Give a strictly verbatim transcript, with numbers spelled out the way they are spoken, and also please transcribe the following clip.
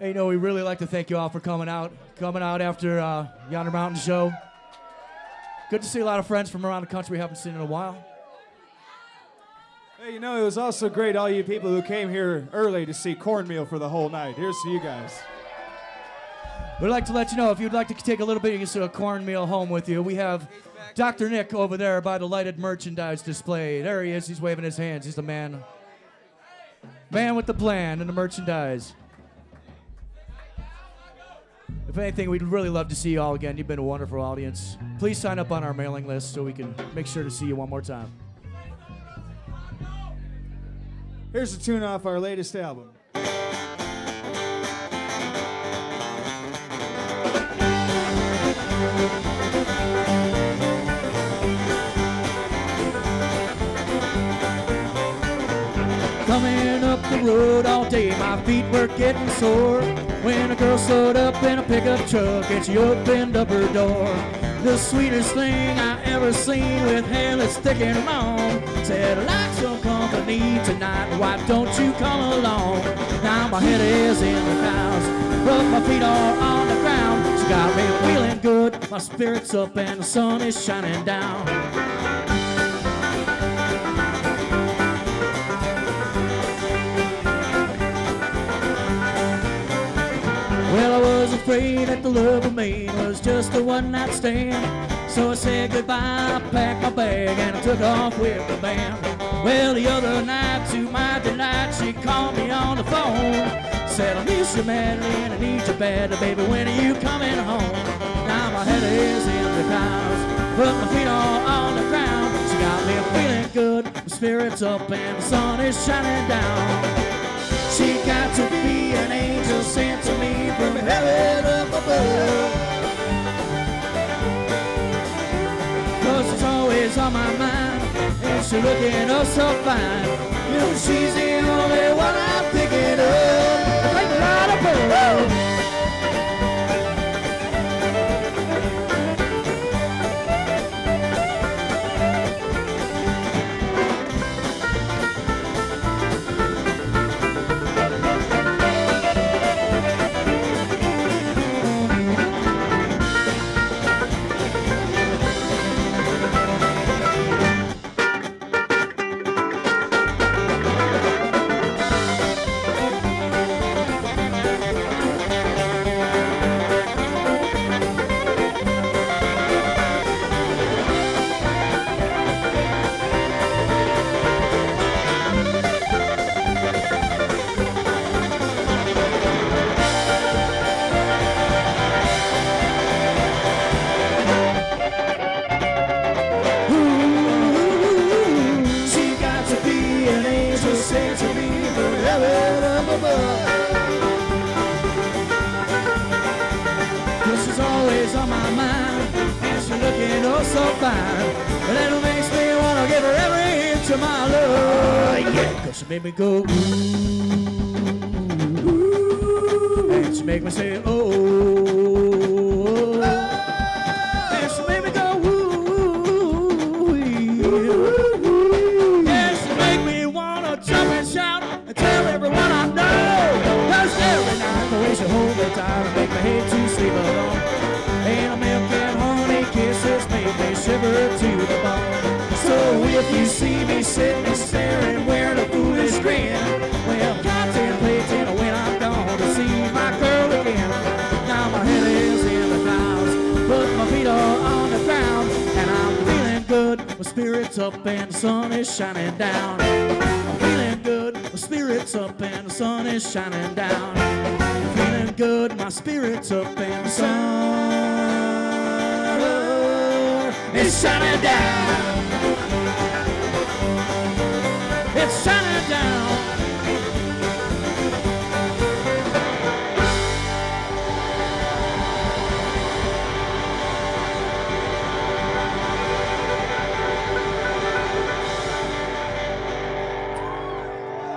Hey, you know, we really like to thank you all for coming out, coming out after uh, Yonder Mountain show. Good to see a lot of friends from around the country we haven't seen in a while. Hey, you know, it was also great, all you people who came here early to see Cornmeal for the whole night. Here's to you guys. We'd like to let you know, if you'd like to take a little bit of a cornmeal home with you, we have Doctor Nick over there by the lighted merchandise display. There he is. He's waving his hands. He's the man. Man with the plan and the merchandise. If anything, we'd really love to see you all again. You've been a wonderful audience. Please sign up on our mailing list so we can make sure to see you one more time. Here's a tune off our latest album. Coming up the road all day, my feet were getting sore. When a girl slowed up in a pickup truck and she opened up her door. The sweetest thing I ever seen, with hair that's thick and long. Said, I like some company tonight, why don't you come along? Now my head is in the clouds, but my feet are on the ground. She got me feeling good, my spirits up and the sun is shining down. Well, I was afraid that the love of me was just a one-night stand. So I said goodbye, I packed my bag, and I took off with the band. Well, the other night, to my delight, she called me on the phone. Said, I miss you madly, and I need you badly, baby, when are you coming home? Now my head is in the clouds, but my feet are on the ground. She got me feeling good, my spirits up, and the sun is shining down. She got to be an angel sent to me from heaven up above. Cause it's always on my mind, and she's looking oh so fine. You know she's the only one I'm thinking of. Like a lot of pearl. Made me go ooh, ooh, and she make me say oh, oh, and she made me go ooh, ooh, and she make me wanna jump and shout and tell everyone I know. Cause every night the way she hold me tight and make me hate to sleep alone. And a milk and honey kisses make me shiver to the bone. So if you see me sitting and staring, wearing a foolish grin, well, contemplating when I'm gone to see my girl again. Now my head is in the clouds, but my feet are on the ground, and I'm feeling good, my spirits up and the sun is shining down. I'm feeling good, my spirits up and the sun is shining down. I'm feeling good, my spirits up and the sun is shining down.